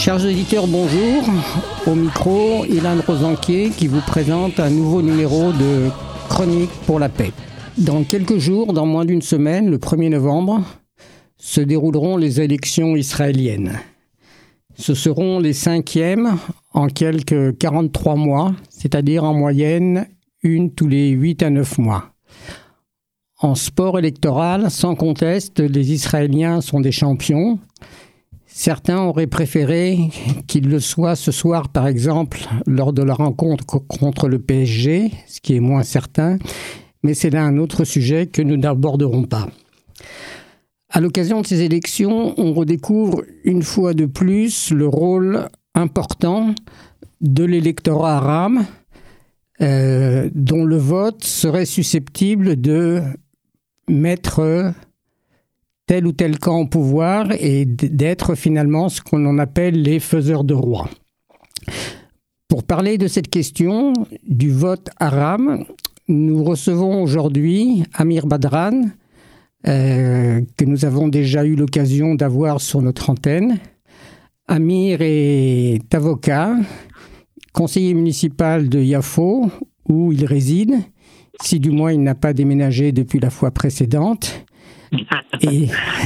Chers auditeurs, bonjour. Au micro, Ilan Rosanquier qui vous présente un nouveau numéro de Chronique pour la paix. Dans quelques jours, dans moins d'une semaine, le 1er novembre, se dérouleront les élections israéliennes. Ce seront les 5e en quelques 43 mois, c'est-à-dire en moyenne une tous les 8 à 9 mois. En sport électoral, sans conteste, les Israéliens sont des champions. Certains auraient préféré qu'ils le soient ce soir, par exemple, lors de la rencontre contre le PSG, ce qui est moins certain, mais c'est là un autre sujet que nous n'aborderons pas. À l'occasion de ces élections, on redécouvre une fois de plus le rôle important de l'électorat arabe, dont le vote serait susceptible de mettre tel ou tel camp au pouvoir et d'être finalement ce qu'on appelle les faiseurs de rois. Pour parler de cette question du vote arabe, nous recevons aujourd'hui Amir Badran, que nous avons déjà eu l'occasion d'avoir sur notre antenne. Amir est avocat, conseiller municipal de Yafo, où il réside, si du moins il n'a pas déménagé depuis la fois précédente. Et...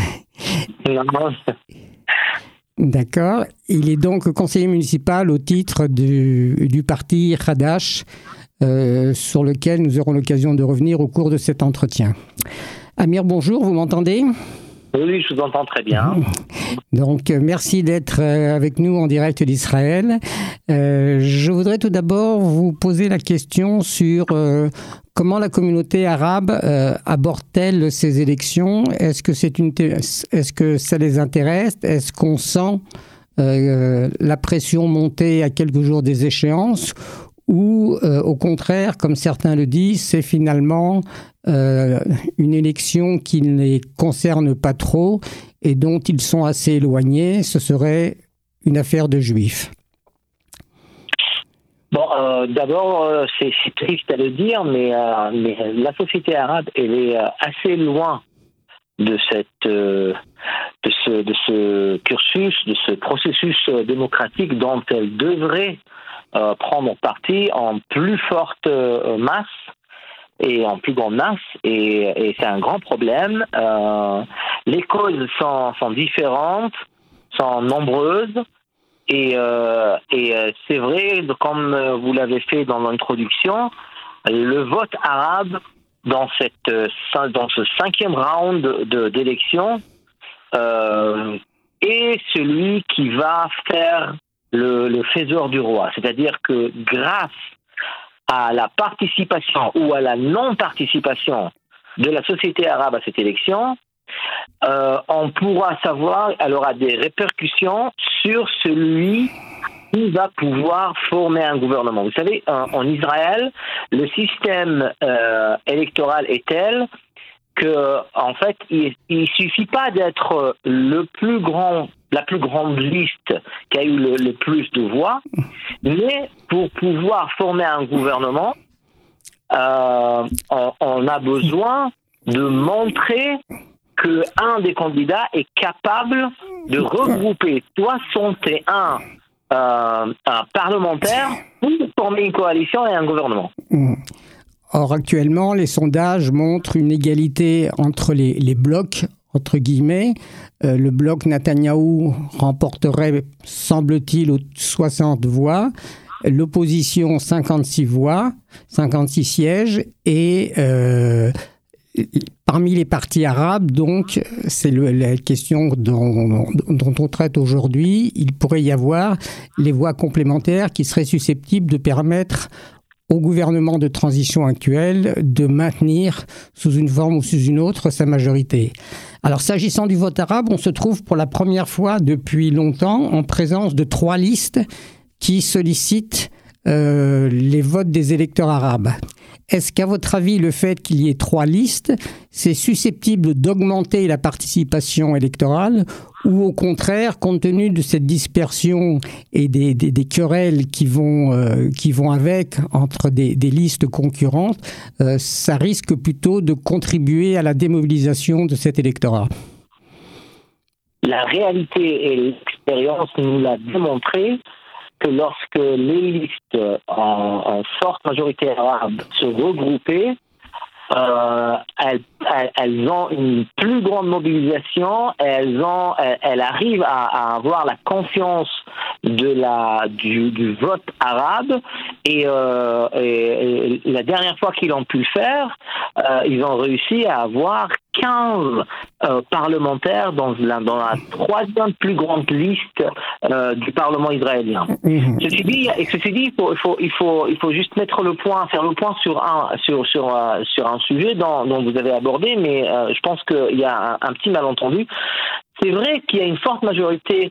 D'accord. Il est donc conseiller municipal au titre du parti Hadash, sur lequel nous aurons l'occasion de revenir au cours de cet entretien. Amir, bonjour, vous m'entendez ? Oui, je vous entends très bien. Donc, merci d'être avec nous en direct d'Israël. Je voudrais tout d'abord vous poser la question sur comment la communauté arabe aborde-t-elle ces élections ? Est-ce que ça les intéresse ? Est-ce qu'on sent la pression monter à quelques jours des échéances ? Ou au contraire, comme certains le disent, c'est finalement une élection qui ne les concerne pas trop et dont ils sont assez éloignés. Ce serait une affaire de juifs. Bon, d'abord, c'est triste à le dire, mais la société arabe, elle est assez loin de ce cursus, de ce processus démocratique dont elle devrait prendre parti en plus forte masse et en plus grande masse, et c'est un grand problème. Les causes sont différentes, sont nombreuses, et c'est vrai, comme vous l'avez fait dans l'introduction, le vote arabe dans ce 5e round d'élection est celui qui va faire le faiseur du roi. C'est-à-dire que grâce à la participation ou à la non-participation de la société arabe à cette élection, on pourra savoir, elle aura des répercussions sur celui qui va pouvoir former un gouvernement. Vous savez, en Israël, le système électoral est tel que, en fait, il suffit pas d'être la plus grande liste qui a eu le plus de voix, mais pour pouvoir former un gouvernement, on a besoin de montrer qu'un des candidats est capable de regrouper 61 parlementaires pour former une coalition et un gouvernement. Or, actuellement, les sondages montrent une égalité entre les blocs, entre guillemets. Le bloc Netanyahou remporterait, semble-t-il, 60 voix. L'opposition, 56 voix, 56 sièges. Et parmi les partis arabes, donc, c'est la question dont on traite aujourd'hui, il pourrait y avoir les voix complémentaires qui seraient susceptibles de permettre au gouvernement de transition actuel de maintenir sous une forme ou sous une autre sa majorité. Alors, s'agissant du vote arabe, on se trouve pour la première fois depuis longtemps en présence de 3 listes qui sollicitent les votes des électeurs arabes. Est-ce qu'à votre avis, le fait qu'il y ait 3 listes, c'est susceptible d'augmenter la participation électorale ou au contraire, compte tenu de cette dispersion et des querelles qui vont avec entre des listes concurrentes, ça risque plutôt de contribuer à la démobilisation de cet électorat? La réalité et l'expérience nous l'a démontré que lorsque les listes en forte majorité arabe se regroupaient, elles ont une plus grande mobilisation, elles arrivent à avoir la confiance du vote arabe et la dernière fois qu'ils ont pu le faire, ils ont réussi à avoir 15 parlementaires dans la troisième plus grande liste du Parlement israélien. Ceci dit, il faut juste faire le point sur un sujet dont vous avez abordé, mais je pense qu'il y a un petit malentendu. C'est vrai qu'il y a une forte majorité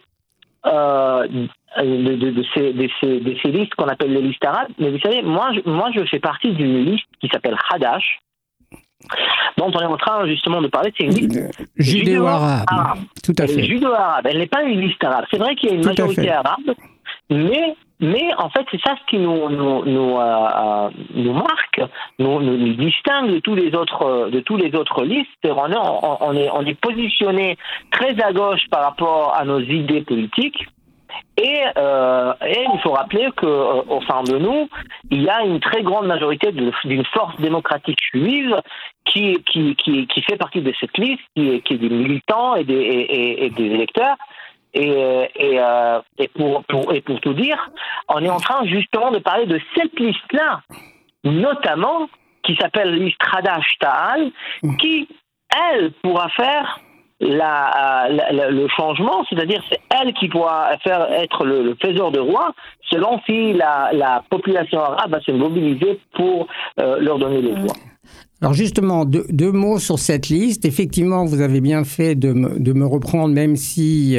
de ces listes qu'on appelle les listes arabes, mais vous savez, moi je fais partie d'une liste qui s'appelle Hadash, dont on est en train justement de parler. C'est une liste judéo-arabe. Tout à fait. Judéo-arabe. Elle n'est pas une liste arabe. C'est vrai qu'il y a une majorité arabe, mais en fait, c'est ça ce qui nous marque, nous distingue de tous les autres listes. On est positionné très à gauche par rapport à nos idées politiques. Et il faut rappeler qu'au sein de nous, il y a une très grande majorité d'une force démocratique juive qui fait partie de cette liste, qui est des militants et des électeurs. Et pour tout dire, on est en train justement de parler de cette liste-là, notamment, qui s'appelle la liste Hadash Ta'al, qui, elle, pourra faire le changement, c'est-à-dire c'est elle qui pourra faire être le faiseur de roi, selon si la population arabe va se mobiliser pour leur donner le pouvoir. Alors justement, deux mots sur cette liste. Effectivement, vous avez bien fait de me reprendre, même si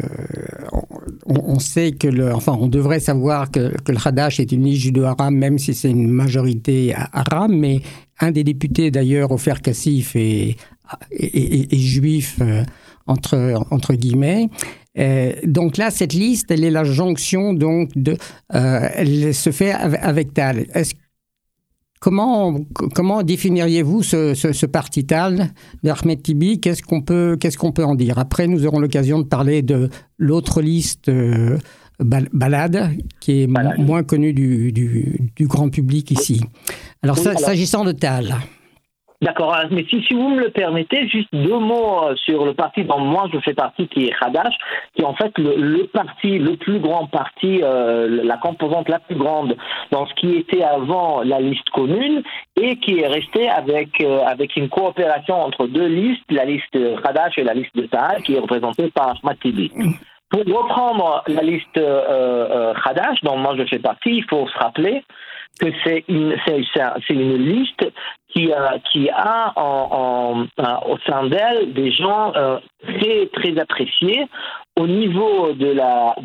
on sait on devrait savoir que le Hadash est une liste judéo-arabe, même si c'est une majorité arabe, mais un des députés d'ailleurs, Ofer Kassif, est juif, entre guillemets. Donc là, cette liste, elle est la jonction donc elle se fait avec Tal. Comment définiriez-vous ce parti Tal d'Ahmed Tibi? Qu'est-ce qu'on peut en dire? Après, nous aurons l'occasion de parler de l'autre liste Balad, qui est moins connue du grand public ici. Alors, s'agissant de Tal. D'accord, mais si vous me le permettez, juste deux mots sur le parti dont moi je fais partie, qui est Hadash, qui est en fait le plus grand parti, la composante la plus grande dans ce qui était avant la liste commune, et qui est resté avec une coopération entre deux listes, la liste Hadash et la liste de Ta'al, qui est représentée par Ahmed Tibi. Pour reprendre la liste Hadash, dont moi je fais partie, il faut se rappeler que c'est une liste qui a au sein d'elle des gens très très appréciés au niveau de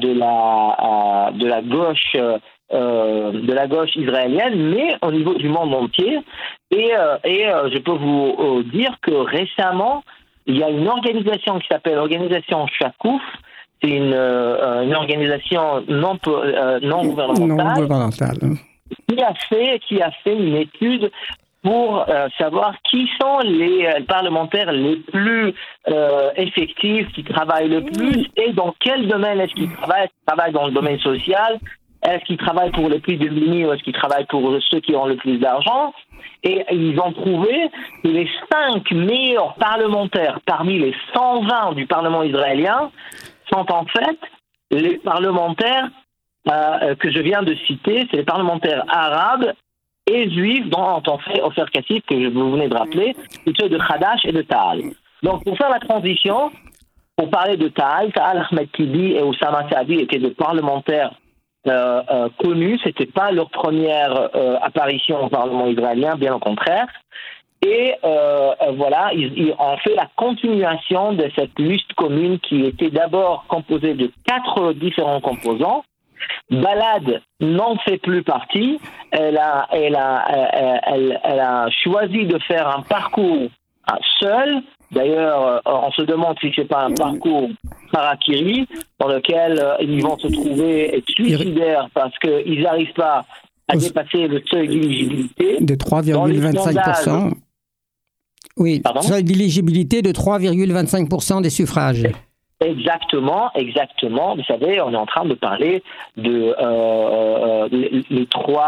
la gauche israélienne, mais au niveau du monde entier. Et je peux vous dire que récemment, il y a une organisation qui s'appelle l'organisation Shakouf. C'est une organisation non gouvernementale. Qui a fait une étude pour savoir qui sont les parlementaires les plus effectifs, qui travaillent le plus, et dans quel domaine est-ce qu'ils travaillent. Est-ce qu'ils travaillent dans le domaine social? Est-ce qu'ils travaillent pour les plus démunis, ou est-ce qu'ils travaillent pour ceux qui ont le plus d'argent? Et ils ont trouvé que les 5 meilleurs parlementaires parmi les 120 du Parlement israélien sont en fait les parlementaires que je viens de citer, c'est les parlementaires arabes et juifs dont on fait Ofer Kassif, que vous venez de rappeler, et ceux de Hadash et de Ta'al. Donc pour faire la transition, pour parler de Ta'al, Ahmed Tibi et Oussama Saadi étaient des parlementaires connus, c'était pas leur première apparition au Parlement israélien, bien au contraire. Et voilà, ils ont fait la continuation de cette liste commune qui était d'abord composée de 4 différents composants. Balad n'en fait plus partie. Elle a choisi de faire un parcours seul. D'ailleurs, on se demande si c'est pas un parcours harakiri dans lequel ils vont se trouver suicidaires parce qu'ils n'arrivent pas à dépasser le seuil d'éligibilité de 3,25%. Oui, seuil d'éligibilité de 3,25% des suffrages. Exactement. Vous savez, on est en train de parler de les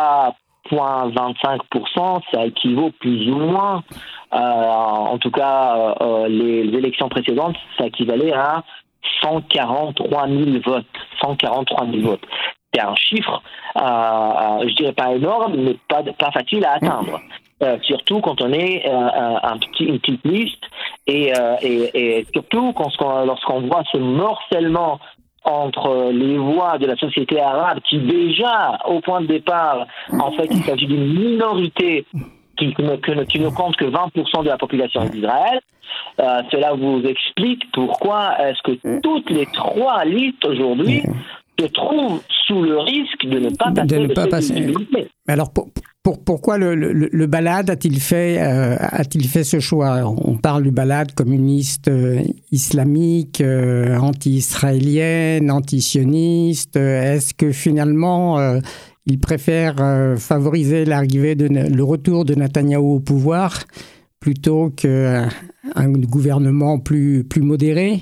3,25%, ça équivaut plus ou moins, en tout cas, les élections précédentes, ça équivalait à 143 000 votes. 143 000 votes. C'est un chiffre, je dirais pas énorme, mais pas facile à atteindre. Surtout quand on est une petite liste et surtout lorsqu'on voit ce morcellement entre les voix de la société arabe qui déjà, au point de départ, en fait, il s'agit d'une minorité qui ne compte que 20% de la population d'Israël. Cela vous explique pourquoi est-ce que toutes les trois listes aujourd'hui se trouvent sous le risque de ne pas passer. Mais alors pourquoi le Balad a-t-il fait ce choix? On parle du Balad comme une liste islamique, anti-israélienne, anti-sioniste. Est-ce que finalement il préfère favoriser le retour de Netanyahou au pouvoir plutôt qu'un gouvernement plus modéré?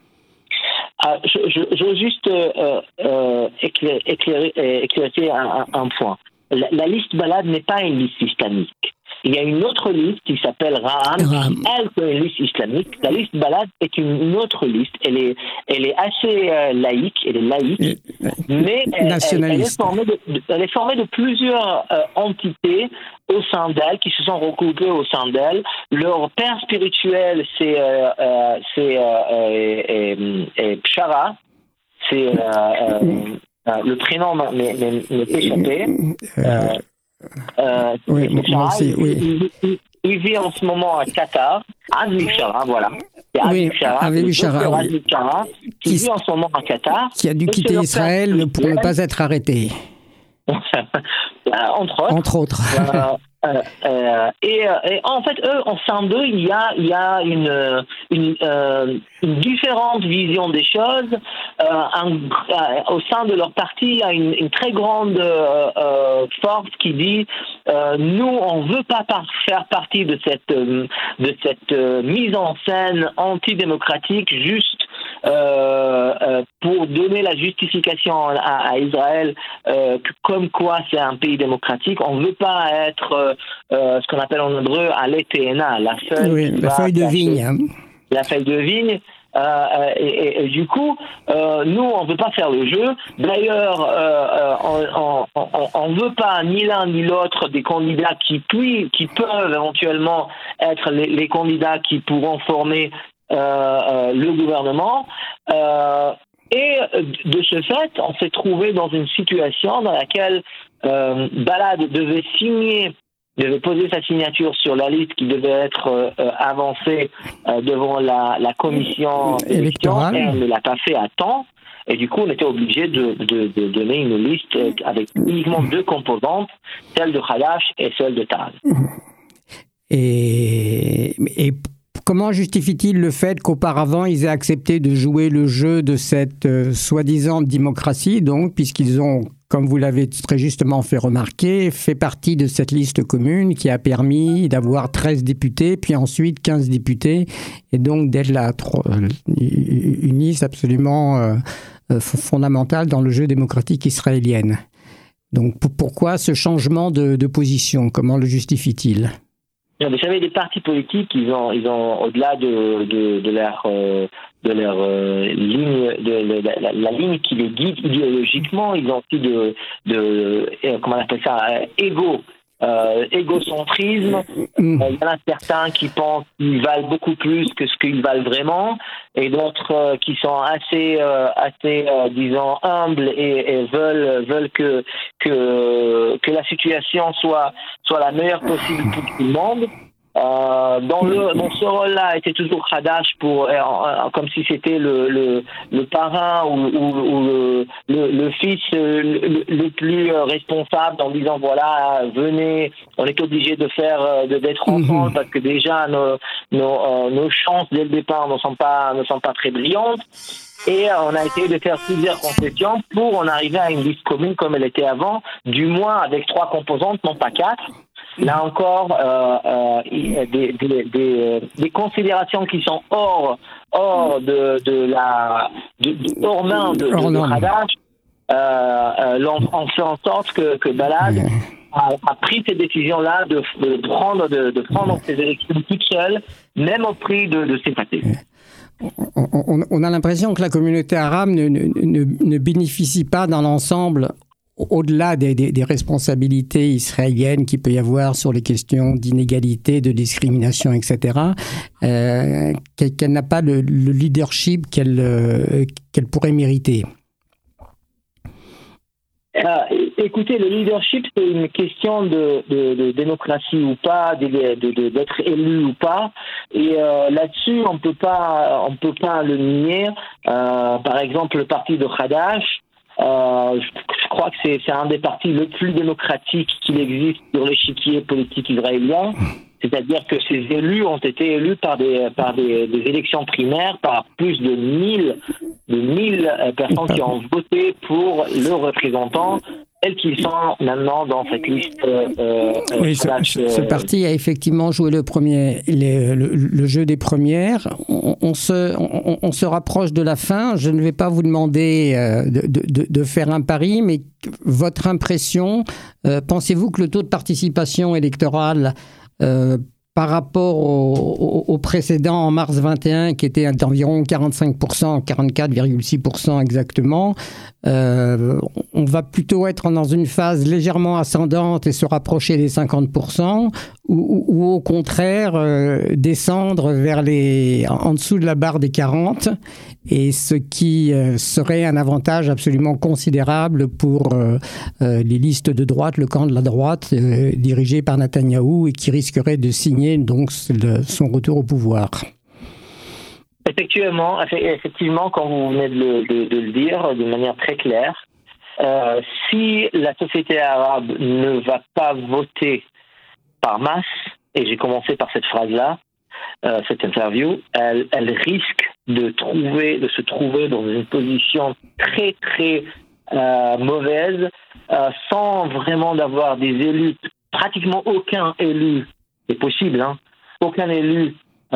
Je veux juste éclairer un point. La liste Balad n'est pas une liste islamique. Il y a une autre liste qui s'appelle Ra'am, elle est une liste islamique. La liste Balad est une autre liste. Elle est assez laïque, mais elle est formée de plusieurs entités au sein d'elle, qui se sont regroupées au sein d'elle. Leur père spirituel, c'est Pshara, c'est le prénom m'est échappé. Il vit en ce moment à Qatar, Azmi Pshara, voilà. Azmi Pshara, qui vit en ce moment à Qatar. Qui a dû quitter Israël pour ne pas être arrêté. Entre autres. Et en fait, eux, en sein d'eux, il y a une différente vision des choses. Au sein de leur parti, il y a une très grande force qui dit nous, on veut pas faire partie de cette mise en scène antidémocratique juste pour donner la justification à Israël comme quoi c'est un pays démocratique. On veut pas être ce qu'on appelle en hébreu Aletena, la feuille de vigne. La feuille de vigne. Et du coup, nous, on veut pas faire le jeu. D'ailleurs, on veut pas ni l'un ni l'autre des candidats qui peuvent éventuellement être les candidats qui pourront former le gouvernement. Et de ce fait, on s'est trouvé dans une situation dans laquelle Balad devait poser sa signature sur la liste qui devait être avancée devant la commission électorale. Et on ne l'a pas fait à temps. Et du coup, on était obligé de donner une liste avec uniquement deux composantes, celle de Hadash et celle de Ta'al. Et comment justifie-t-il le fait qu'auparavant, ils aient accepté de jouer le jeu de cette soi-disant démocratie, donc, puisqu'ils ont, comme vous l'avez très justement fait remarquer, fait partie de cette liste commune qui a permis d'avoir 13 députés, puis ensuite 15 députés, et donc d'être une liste absolument fondamentale dans le jeu démocratique israélien. Donc pourquoi ce changement de position? Comment le justifie-t-il? Vous savez, les partis politiques, ils ont au-delà de leur ligne, la ligne qui les guide idéologiquement, ils ont aussi comment on appelle ça, égocentrisme. Il y en a certains qui pensent qu'ils valent beaucoup plus que ce qu'ils valent vraiment, et d'autres qui sont assez disons humbles et veulent que la situation soit la meilleure possible pour tout le monde. Dans ce rôle-là était toujours Hadash comme si c'était le parrain ou le fils le plus responsable, en disant voilà, venez, on est obligé d'être ensemble parce que déjà nos chances dès le départ ne sont pas très brillantes. Et on a essayé de faire plusieurs concessions pour en arriver à une liste commune comme elle était avant, du moins avec 3 composantes, non pas 4. là encore, des considérations qui sont hors main de Hadash, ont fait en sorte que Balad a pris cette décision-là de prendre ses élections toute seule, même au prix de ses pâtés. On a l'impression que la communauté arabe ne bénéficie pas dans l'ensemble, au-delà des responsabilités israéliennes qu'il peut y avoir sur les questions d'inégalité, de discrimination, etc., qu'elle n'a pas le leadership qu'elle pourrait mériter. Écoutez, le leadership, c'est une question de démocratie ou pas, d'être élu ou pas. Et là-dessus, on peut pas le nier. Par exemple, le parti de Hadash, je crois que c'est un des partis le plus démocratiques qu'il existe sur l'échiquier politique israélien. C'est-à-dire que ces élus ont été élus par des élections primaires, par plus de 1000 personnes qui ont voté pour leurs représentants, tels qu'ils sont maintenant dans cette liste. Oui, ce parti a effectivement joué le jeu des premières. On se rapproche de la fin. Je ne vais pas vous demander de faire un pari, mais votre impression, pensez-vous que le taux de participation électorale par rapport au précédent en mars 21 qui était d'environ 45%, 44,6% exactement, on va plutôt être dans une phase légèrement ascendante et se rapprocher des 50% ou au contraire descendre en dessous de la barre des 40, et ce qui serait un avantage absolument considérable pour les listes de droite, le camp de la droite dirigé par Netanyahou, et qui risquerait de signer donc son retour au pouvoir. Effectivement, comme vous venez de le dire de manière très claire, si la société arabe ne va pas voter par masse, et j'ai commencé par cette phrase-là, cette interview, elle risque de se trouver dans une position très très mauvaise, sans vraiment d'avoir des élus, pratiquement aucun élu, c'est possible, aucun élu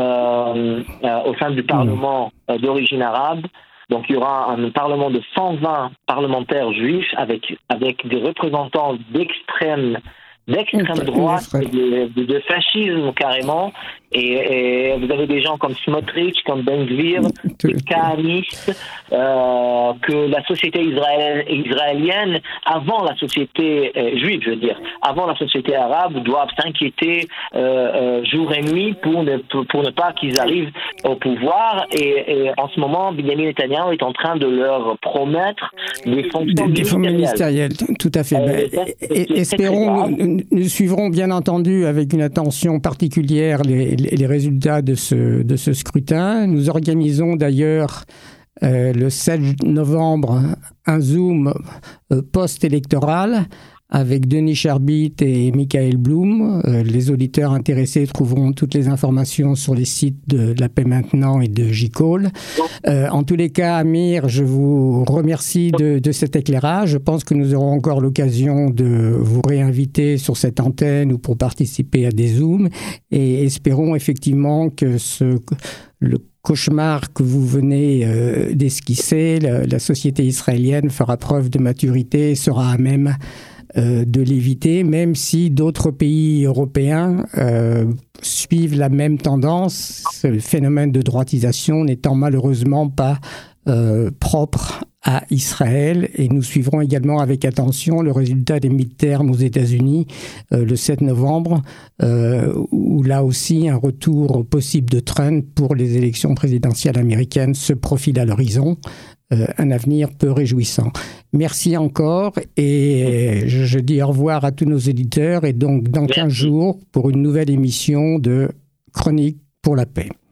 au sein du Parlement d'origine arabe. Donc il y aura un Parlement de 120 parlementaires juifs avec des représentants d'extrême droite, de fascisme carrément, et vous avez des gens comme Smotrich, comme Ben Gvir, des kahanistes, que la société israélienne, avant la société juive, je veux dire, avant la société arabe, doivent s'inquiéter jour et nuit pour ne pas qu'ils arrivent au pouvoir, et en ce moment, Benjamin Netanyahu est en train de leur promettre des fonctions ministérielles. Tout à fait. Espérons, nous suivrons bien entendu avec une attention particulière les résultats de ce scrutin. Nous organisons d'ailleurs le 7 novembre un Zoom post-électoral avec Denis Charbit et Michael Blum. Les auditeurs intéressés trouveront toutes les informations sur les sites de La Paix Maintenant et de J-Call. En tous les cas, Amir, je vous remercie de cet éclairage. Je pense que nous aurons encore l'occasion de vous réinviter sur cette antenne ou pour participer à des Zooms, et espérons effectivement que le cauchemar que vous venez d'esquisser, la société israélienne fera preuve de maturité et sera à même de l'éviter, même si d'autres pays européens suivent la même tendance, le phénomène de droitisation n'étant malheureusement pas propre à Israël. Et nous suivrons également avec attention le résultat des midterms aux États-Unis le 7 novembre, où là aussi un retour possible de Trump pour les élections présidentielles américaines se profile à l'horizon. Un avenir peu réjouissant. Merci encore, et je dis au revoir à tous nos éditeurs, et donc dans 15 jours pour une nouvelle émission de Chronique pour la paix.